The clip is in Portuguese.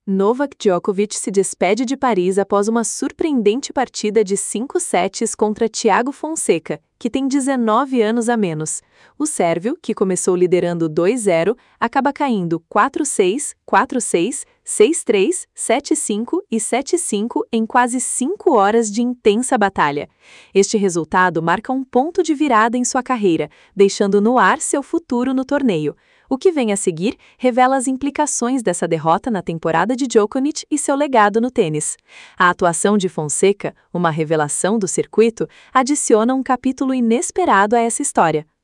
Novak Djokovic se despede de Paris após uma surpreendente partida de 5 sets contra Thiago Fonseca, que tem 19 anos a menos. O sérvio, que começou liderando 2-0, acaba caindo 4-6, 4-6, 6-3, 7-5 e 7-5 em quase 5 horas de intensa batalha. Este resultado marca um ponto de virada em sua carreira, deixando no ar seu futuro no torneio. O que vem a seguir revela as implicações dessa derrota na temporada de Djokovic e seu legado no tênis. A atuação de Fonseca, uma revelação do circuito, adiciona um capítulo inesperado a essa história.